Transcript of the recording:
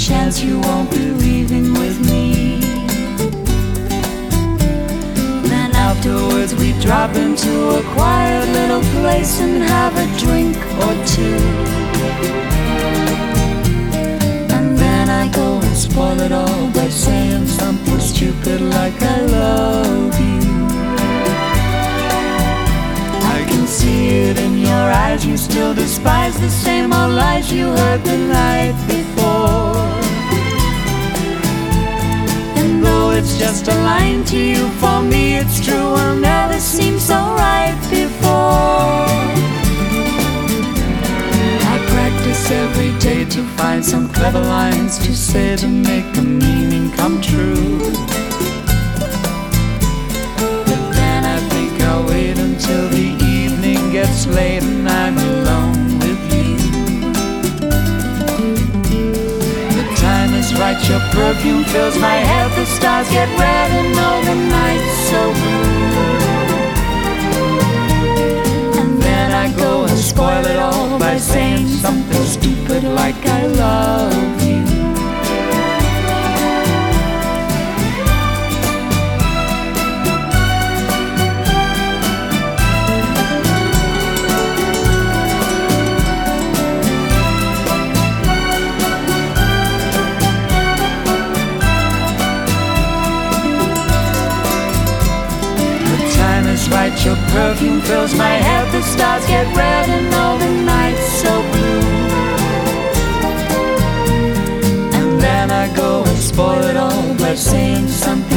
chance you won't be leaving with me. Then afterwards we drop into a quiet little place and have a drink or two. And then I go and spoil it all by saying something stupid like I love you. I can see it in your eyes, you still despise the same old lies you heard the night before. And though it's just a line to you, for me it's true, will never seem so right before. I practice every day to find some clever lines to say to make the meaning come true. But then I think I'll wait until the evening gets late and I'm alone with you. The time is right, your perfume fills my head, the stars get red and all the night's so blue. And then I go and spoil it all by saying something stupid like I love you. Right, your perfume fills my head, the stars get red and all the night's so blue. And then I go and spoil it all by saying something